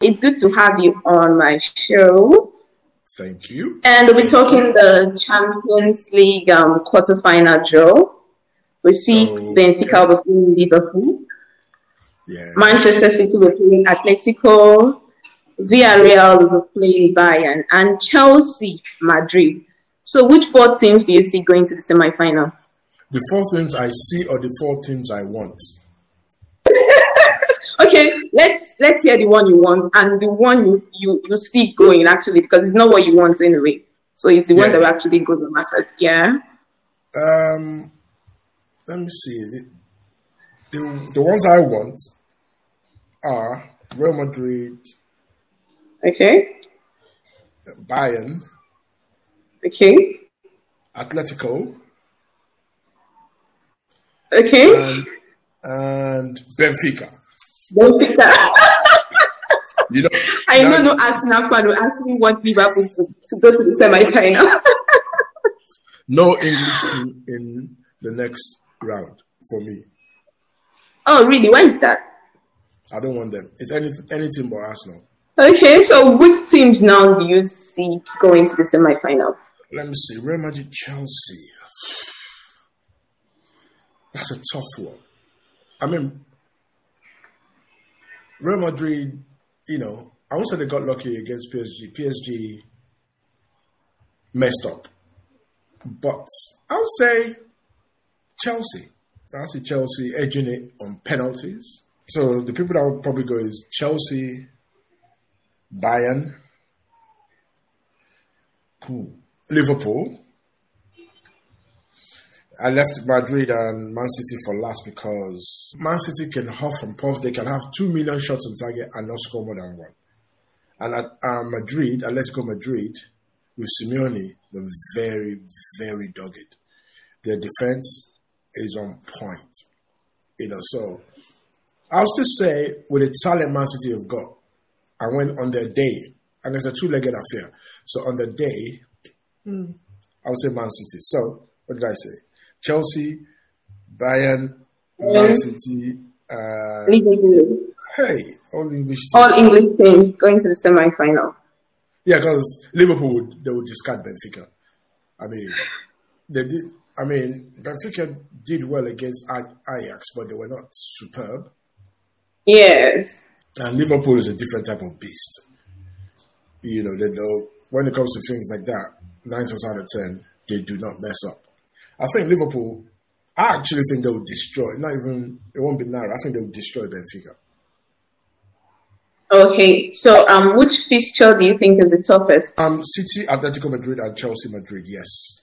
It's good to have you on my show. Thank you. And we're talking the Champions League quarterfinal draw. We see Benfica will be playing Liverpool. Yeah. Manchester City will play Atletico. Villarreal will play Bayern. And Chelsea, Madrid. So which 4 teams do you see going to the semi-final? The 4 teams I see or the 4 teams I want? Okay, let's hear the one you want and the one you see going, actually, because it's not what you want anyway. So it's the one that will actually go that matters. Yeah. Let me see. The ones I want are Real Madrid. Okay. Bayern. Okay. Atletico. Okay. And Benfica. You know, I know no Arsenal fan who actually want Liverpool to go to the semi-final. No English team in the next round for me. Oh, really? Why is that? I don't want them. It's any team but Arsenal. Okay, so which teams now do you see going to the semi-final? Let me see. Real Madrid, Chelsea. That's a tough one. I mean, Real Madrid, I won't say they got lucky against PSG. PSG messed up. But I would say Chelsea. I see Chelsea edging it on penalties. So the people that would probably go is Chelsea, Bayern, Liverpool. I left Madrid and Man City for last because Man City can huff and puff. They can have 2 million shots on target and not score more than 1. And at Atletico Madrid, with Simeone, they're very, very dogged. Their defense is on point. So I'll still say with the talent Man City have got, and when on their day, and it's a 2-legged affair. So on the day, I would say Man City. So what did I say? Chelsea, Bayern, Man City, hey, all English teams. All English teams going to the semi-final. Yeah, because Liverpool would discard Benfica. I mean, they did. I mean, Benfica did well against Ajax, but they were not superb. Yes. And Liverpool is a different type of beast. They know when it comes to things like that, 9 times out of 10, they do not mess up. I think Liverpool, I actually think they will destroy, it won't be narrow, I think they will destroy Benfica. Okay, so which fixture do you think is the toughest? City, Atletico Madrid, and Chelsea Madrid, yes.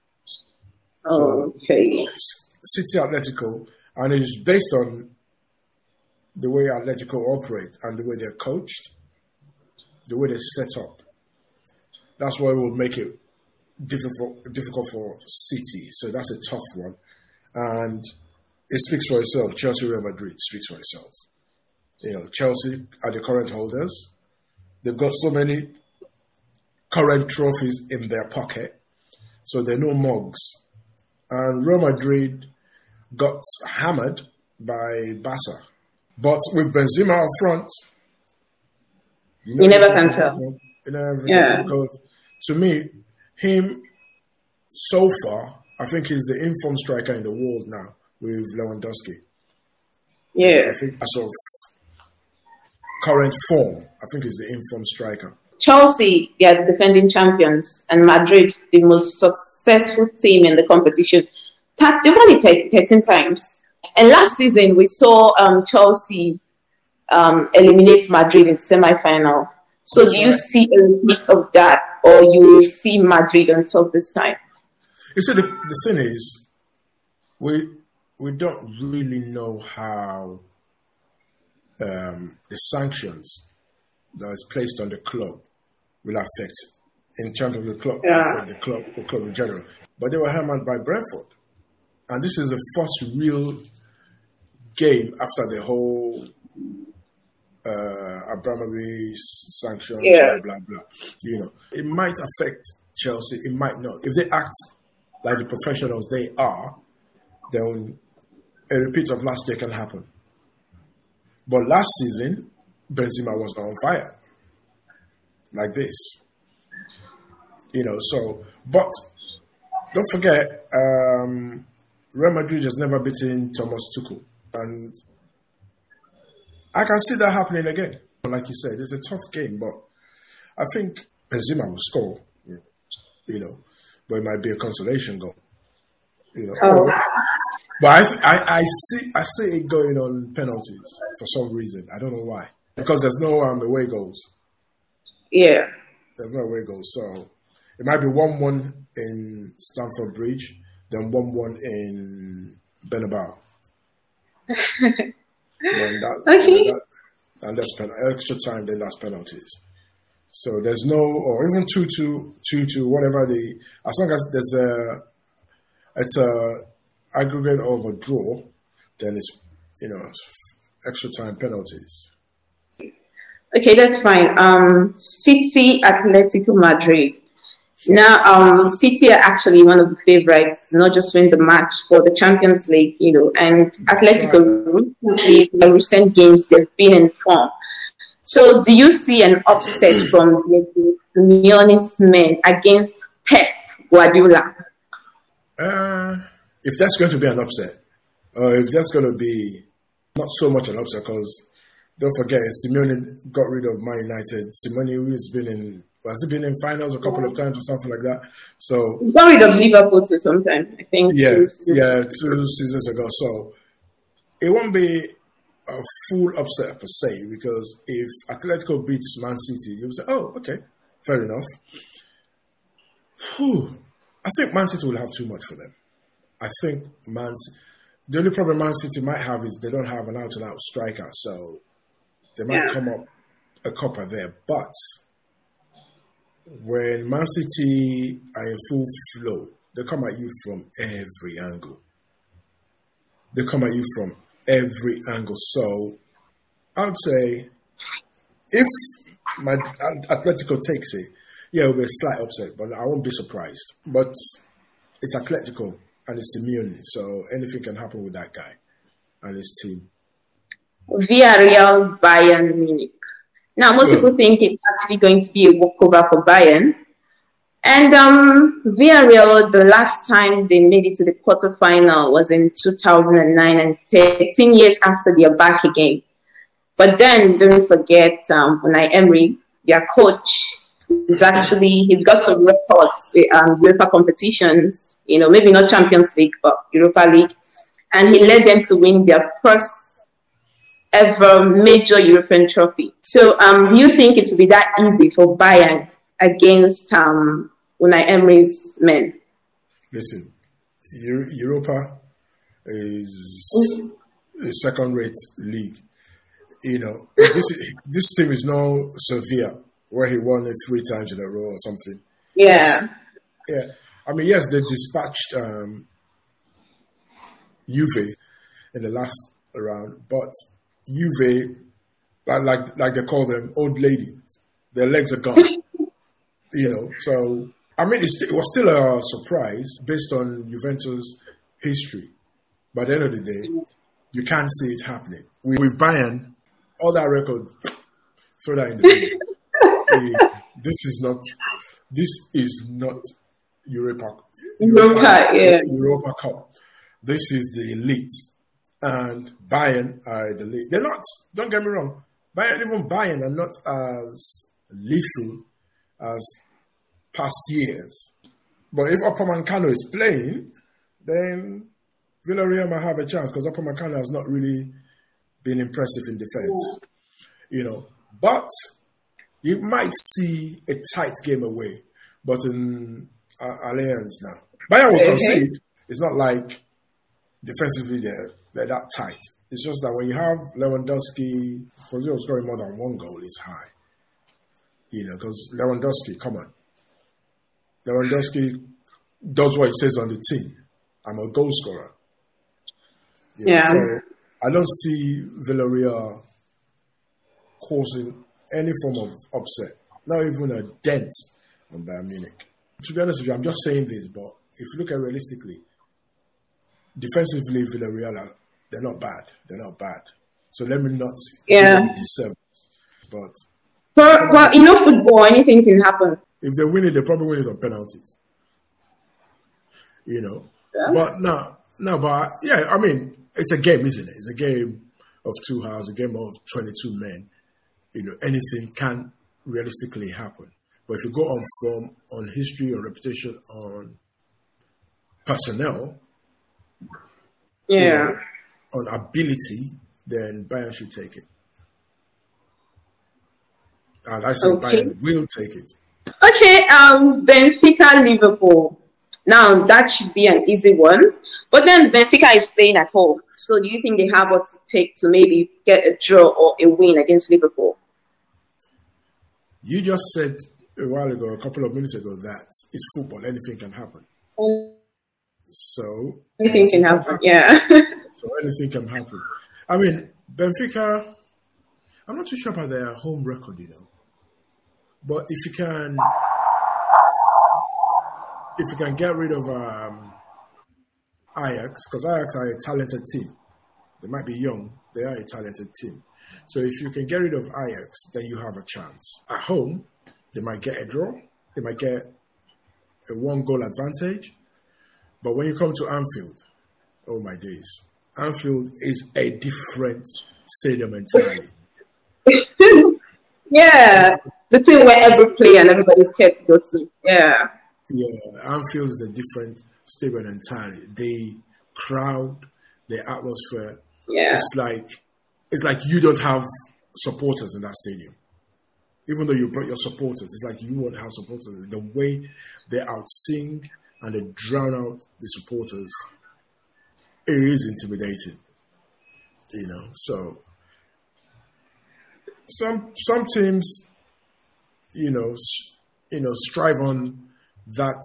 Okay. So, City, Atletico, and it's based on the way Atletico operate and the way they're coached, the way they're set up. That's why it will make it difficult for City. So that's a tough one. And it speaks for itself. Chelsea, Real Madrid speaks for itself. Chelsea are the current holders. They've got so many current trophies in their pocket. So they're no mugs. And Real Madrid got hammered by Barca. But with Benzema up front, you never can tell. Because to me, him, so far, I think he's the informed striker in the world now with Lewandowski. Yeah. I think as of current form, I think he's the informed striker. Chelsea, they are the defending champions, and Madrid, the most successful team in the competition. They've won it 13 times. And last season, we saw Chelsea eliminate Madrid in the semi-final. So do you see a repeat of that, or you will see Madrid on top this time? You see, the thing is, we don't really know how the sanctions that is placed on the club will affect, in terms of the club, the club in general. But they were hammered by Brentford. And this is the first real game after the whole Abramovich sanction, blah, blah, blah. It might affect Chelsea, it might not. If they act like the professionals they are, then a repeat of last year can happen. But last season, Benzema was not on fire like this. So, but don't forget, Real Madrid has never beaten Thomas Tuchel. And I can see that happening again. Like you said, it's a tough game, but I think Benzema will score, but it might be a consolation goal. But I see it going on penalties for some reason. I don't know why. Because there's no away goals. Yeah. There's no away goals. So it might be 1-1 in Stamford Bridge, then 1-1 in Bernabeu. And that's extra time, then that's penalties. So there's no, or even 2-2, whatever as long as it's a aggregate of a draw, then it's, extra time penalties. Okay, that's fine. City, Atletico Madrid. Now, City are actually one of the favorites to not just win the match for the Champions League, and Atletico, the recent games, they've been in form. So do you see an upset from the Simeone's men against Pep Guardiola? If that's going to be an upset, or if that's going to be not so much an upset, because don't forget, Simeone got rid of Man United. Simeone has been in finals a couple of times or something like that. So he got rid of Liverpool too sometime, I think. 2 seasons ago. So it won't be a full upset per se, because if Atletico beats Man City, you'll say, oh, okay, fair enough. I think Man City will have too much for them. I think the only problem Man City might have is they don't have an out-and-out striker, so they might come up a copper there. But when Man City are in full flow, they come at you from every angle. So I would say if my Atletico takes it, it'll be a slight upset, but I won't be surprised. But it's Atletico and it's Simeone, so anything can happen with that guy and his team. Villarreal, Bayern Munich. Now, most people think it's actually going to be a walkover for Bayern. And Villarreal, the last time they made it to the quarterfinal was in 2009, and 13 years after they are back again. But then, don't forget, Unai Emery, their coach, he's got some records with UEFA competitions, maybe not Champions League, but Europa League. And he led them to win their first ever major European trophy. So do you think it will be that easy for Bayern against Unai Emery's men? Listen, Europa is a second-rate league. This team is no Sevilla, where he won it 3 times in a row or something. Yeah. Yeah. I mean, yes, they dispatched Juve in the last round, but Juve, like they call them, old ladies, their legs are gone. So I mean, it was still a surprise based on Juventus' history. But at the end of the day, you can't see it happening. With Bayern, all that record, throw that in the bin. This is not Europa Cup. This is the elite. And Bayern are the elite. They're not, don't get me wrong, Bayern are not as lethal as past years. But if Upamecano is playing, then Villarreal might have a chance, because Upamecano has not really been impressive in defense. But you might see a tight game away, but in Allianz now. Bayern will concede. It's not like defensively they're that tight. It's just that when you have Lewandowski, for example, scoring more than 1 goal is high. Because Lewandowski, come on. Lewandowski does what he says on the team. I'm a goal scorer. So I don't see Villarreal causing any form of upset, not even a dent on Bayern Munich. To be honest with you, I'm just saying this, but if you look at realistically, defensively, Villarreal, they're not bad. So let me not give them disservice. but Well, football, anything can happen. if they win it, they probably win it on penalties. Yeah. But I mean, it's a game, isn't it? It's a game of 2 hours, a game of 22 men. Anything can realistically happen. But if you go on form, on history, on reputation, on personnel, on ability, then Bayern should take it. And I say Bayern will take it. Okay, Benfica, Liverpool. Now, that should be an easy one. But then Benfica is playing at home. So do you think they have what it takes to maybe get a draw or a win against Liverpool? You just said a while ago, a couple of minutes ago, that it's football. Anything can happen. So anything can happen, yeah. So anything can happen. I mean, Benfica, I'm not too sure about their home record, But if you can get rid of Ajax, because Ajax are a talented team. They might be young, they are a talented team. So if you can get rid of Ajax, then you have a chance. At home, they might get a draw, they might get a 1-goal advantage. But when you come to Anfield, oh my days, Anfield is a different stadium entirely. Yeah, the team where every player and everybody's scared to go to. Yeah. Yeah, Anfield is a different stadium entirely. The crowd, the atmosphere. Yeah. It's like you don't have supporters in that stadium. Even though you brought your supporters, it's like you won't have supporters. The way they out-sing and they drown out the supporters, it is intimidating. So some teams, strive on that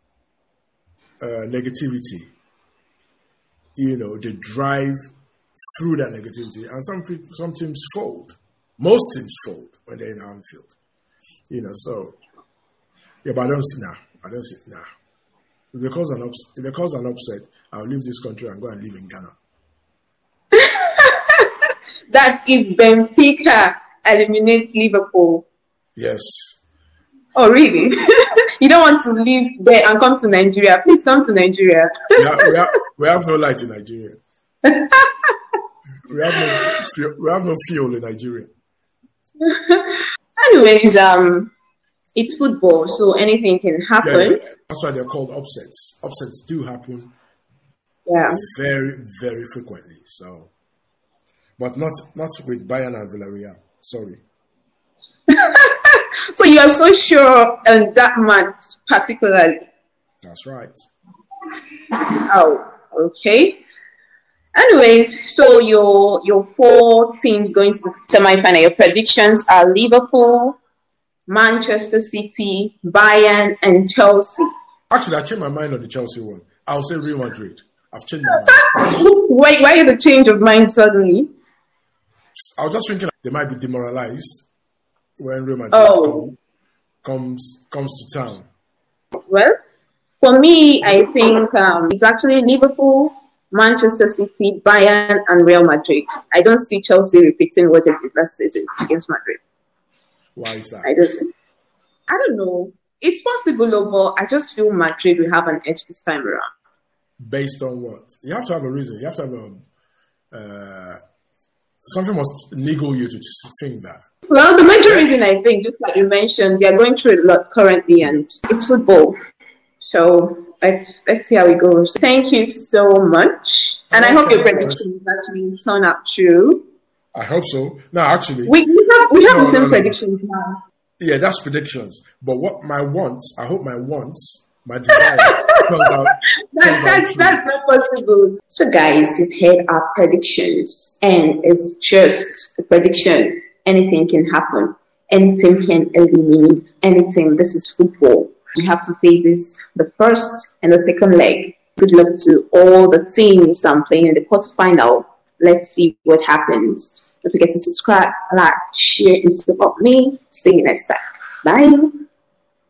negativity. They drive through that negativity, and some teams fold. Most teams fold when they're in Anfield. So but I don't see now. If they cause an upset, I'll leave this country and go and live in Ghana. That's if Benfica eliminates Liverpool. Yes. Oh, really? You don't want to live there and come to Nigeria? Please come to Nigeria. We have no light in Nigeria. We have no fuel in Nigeria. Anyways, it's football, so anything can happen. Yeah. That's why they're called upsets. Upsets do happen. Yeah. Very, very frequently. So, but not with Bayern and Villarreal. Sorry. So you are so sure on that match particularly? That's right. Oh, okay. Anyways, so your 4 teams going to the semi-final. Your predictions are Liverpool, Manchester City, Bayern, and Chelsea. Actually, I changed my mind on the Chelsea one. I'll say Real Madrid. I've changed my mind. Why the change of mind suddenly? I was just thinking they might be demoralized when Real Madrid comes to town. Well, for me, I think it's actually Liverpool, Manchester City, Bayern, and Real Madrid. I don't see Chelsea repeating what they did last season against Madrid. Why is that? I don't know. It's possible, but I just feel Madrid will have an edge this time around. Based on what? You have to have a reason. You have to have something must niggle you to think that. Well, the major reason, I think, just like you mentioned, they are going through a lot currently, and it's football. So let's see how it goes. Thank you so much. And I hope your predictions actually turn out true. I hope so. No, actually. We have the same predictions now. Yeah, that's predictions. But what my wants, I hope my desire turns out. That's not possible. So guys, you've heard our predictions, and it's just a prediction. Anything can happen. Anything can eliminate anything. This is football. We have to face this, the first and the second leg. Good luck to all the teams playing in the quarterfinal. Let's see what happens. Don't forget to subscribe, like, share, and support me. See you next time. Bye.